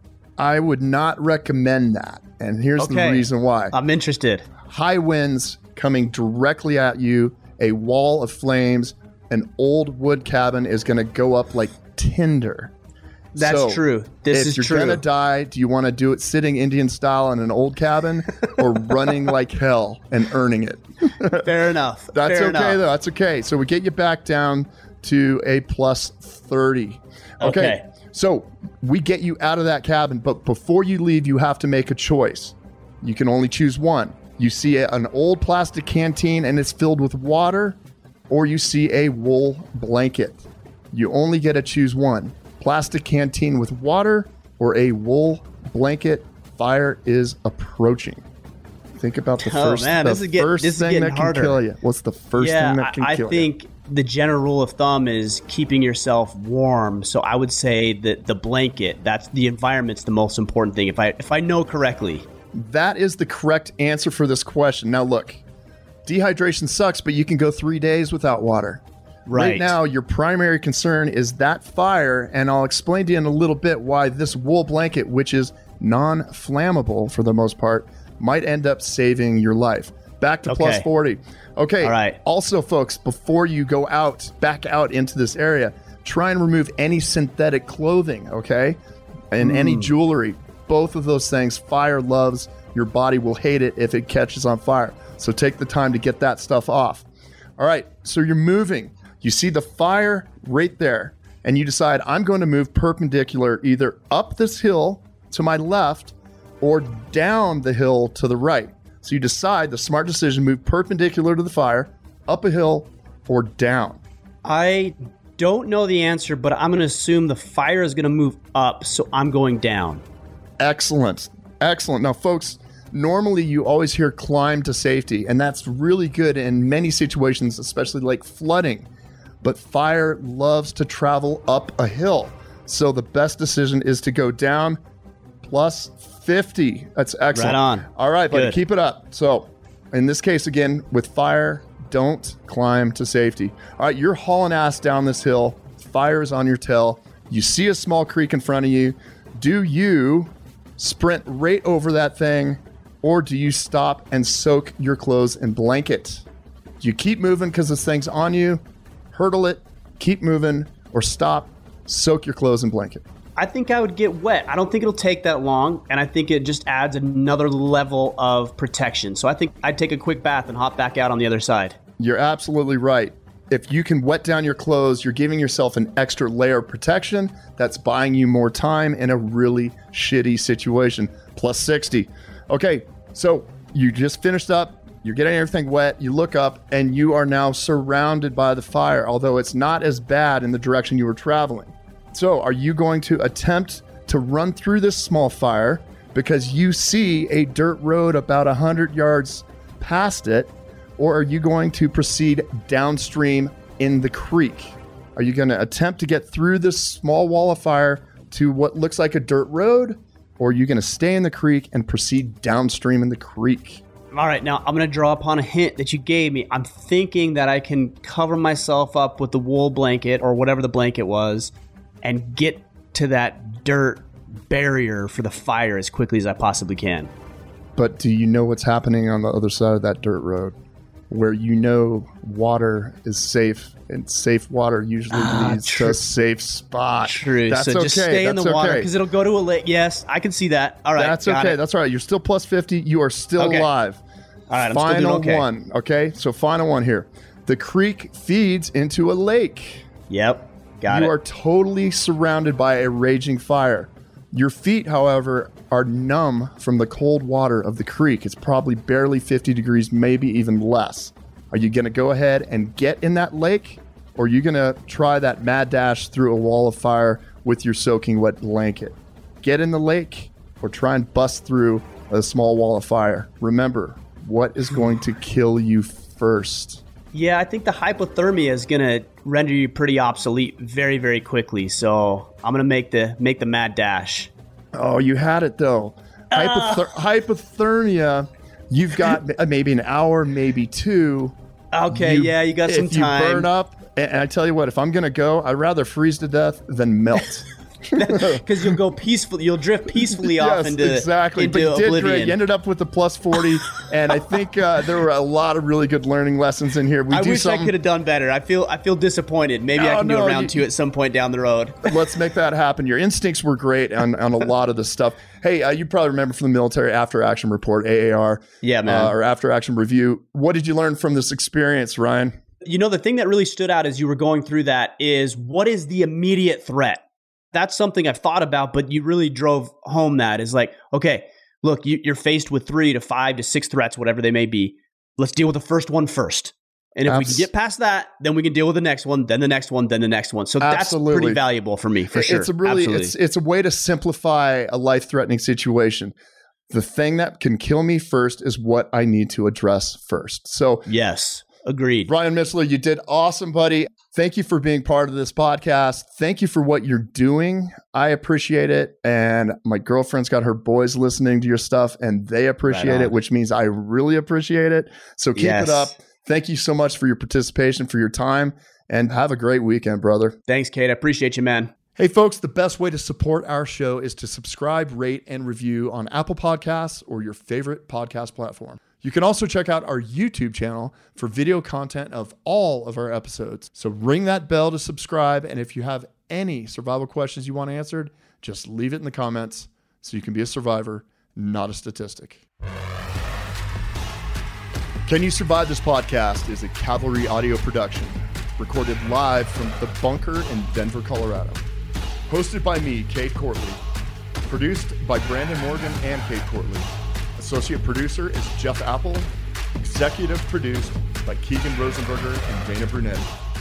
I would not recommend that, and here's Okay. the reason why. I'm interested. High winds coming directly at you, a wall of flames, an old wood cabin is going to go up like tinder. That's So, true. This if is you're true. gonna die, do you want to do it sitting Indian style in an old cabin, or running like hell and earning it? Fair enough. That's Fair okay enough. though. That's okay. So we get you back down to a plus thirty. Okay. Okay. So we get you out of that cabin, but before you leave, you have to make a choice. You can only choose one. You see a, an old plastic canteen and it's filled with water, or you see a wool blanket. You only get to choose one. Plastic canteen with water or a wool blanket. Fire is approaching. Think about the Oh, first, man, the this is get- first this is thing getting that harder. can kill you. What's the first yeah, thing that can I, I kill think the general rule of thumb is keeping yourself warm. So I would say that the blanket, that's the environment's the most important thing. If I if I know correctly. you? That is the correct answer for this question. Now look, dehydration sucks, but you can go three days without water. Right. Right now, your primary concern is that fire, and I'll explain to you in a little bit why this wool blanket, which is non-flammable for the most part, might end up saving your life. Back to Okay. plus forty. Okay. All right. Also, folks, before you go out, back out into this area, try and remove any synthetic clothing, okay? And Mm. any jewelry. Both of those things, fire loves. Your body will hate it if it catches on fire. So take the time to get that stuff off. All right, so you're moving. You see the fire right there, and you decide, I'm going to move perpendicular either up this hill to my left or down the hill to the right. So you decide the smart decision, move perpendicular to the fire, up a hill or down. I don't know the answer, but I'm going to assume the fire is going to move up, so I'm going down. Excellent. Excellent. Now, folks, normally you always hear climb to safety, and that's really good in many situations, especially like flooding. But fire loves to travel up a hill. So the best decision is to go down plus fifty. That's excellent. Right on. All right, buddy, Good. keep it up. So in this case, again, with fire, don't climb to safety. All right, you're hauling ass down this hill. Fire is on your tail. You see a small creek in front of you. Do you sprint right over that thing, or do you stop and soak your clothes in blanket? Do you keep moving because this thing's on you, hurdle it, keep moving, or stop, soak your clothes in blanket? I think I would get wet. I don't think it'll take that long, and I think it just adds another level of protection. So I think I'd take a quick bath and hop back out on the other side. You're absolutely right. If you can wet down your clothes, you're giving yourself an extra layer of protection that's buying you more time in a really shitty situation. Plus sixty. Okay, so you just finished up. You're getting everything wet. You look up, and you are now surrounded by the fire, although it's not as bad in the direction you were traveling. So are you going to attempt to run through this small fire because you see a dirt road about one hundred yards past it, or are you going to proceed downstream in the creek? Are you going to attempt to get through this small wall of fire to what looks like a dirt road, or are you going to stay in the creek and proceed downstream in the creek? All right, now I'm going to draw upon a hint that you gave me. I'm thinking that I can cover myself up with the wool blanket or whatever the blanket was and get to that dirt barrier for the fire as quickly as I possibly can. But do you know what's happening on the other side of that dirt road, where you know water is safe, and safe water usually Ah, leads true. to a safe spot? True. That's so okay. just stay in That's the water okay. because it'll go to a lake. Yes, I can see that. All right. That's got okay. it. That's all right. You're still plus fifty. You are still Okay. alive. All right, I'm final still doing okay. one. Okay, so final one here. The creek feeds into a lake. Yep. Got you it. are totally surrounded by a raging fire. Your feet, however, are numb from the cold water of the creek. It's probably barely fifty degrees, maybe even less. Are you going to go ahead and get in that lake, or are you going to try that mad dash through a wall of fire with your soaking wet blanket? Get in the lake, or try and bust through a small wall of fire. Remember, what is going to kill you first? Yeah, I think the hypothermia is going to render you pretty obsolete very, very quickly. So I'm going to make the make the mad dash. Oh, you had it though. Hypother- hypothermia, you've got m- maybe an hour, maybe two. Okay, You- yeah, you got some if you time. burn up, and and I tell you what, if I'm going to go, I'd rather freeze to death than melt. Because you'll go peacefully, you'll drift peacefully off Yes, into, exactly. into But you did oblivion. great. You ended up with the plus forty, and I think uh, there were a lot of really good learning lessons in here. We I do wish something. I could have done better. I feel I feel disappointed. Maybe I Oh, can do no, a round you- two at some point down the road. Let's make that happen. Your instincts were great on, on a lot of this stuff. Hey, uh, you probably remember from the military after action report, A A R. Yeah, man. Uh, or after action review. What did you learn from this experience, Ryan? You know, the thing that really stood out as you were going through that is what is the immediate threat? That's something I've thought about, but you really drove home that is like, okay, look, you, you're faced with three to five to six threats, whatever they may be. Let's deal with the first one first. And if Abs- we can get past that, then we can deal with the next one, then the next one, then the next one. So Absolutely. that's pretty valuable for me, for sure. It's a really Absolutely. it's it's a way to simplify a life-threatening situation. The thing that can kill me first is what I need to address first. So, Yes, agreed. Ryan Mitzler, you did awesome, buddy. Thank you for being part of this podcast. Thank you for what you're doing. I appreciate it. And my girlfriend's got her boys listening to your stuff, and they appreciate Right on. it, which means I really appreciate it. So keep Yes. it up. Thank you so much for your participation, for your time. and have a great weekend, brother. Thanks, Kate. I appreciate you, man. Hey, folks, the best way to support our show is to subscribe, rate, and review on Apple Podcasts or your favorite podcast platform. You can also check out our YouTube channel for video content of all of our episodes. So ring that bell to subscribe, and if you have any survival questions you want answered, just leave it in the comments so you can be a survivor, not a statistic. Can You Survive This Podcast is a Cavalry audio production, recorded live from the bunker in Denver, Colorado. Hosted by me, Cade Courtley. Produced by Brandon Morgan and Cade Courtley. Associate producer is Jeff Apple. Executive produced by Keegan Rosenberger and Dana Brunetti.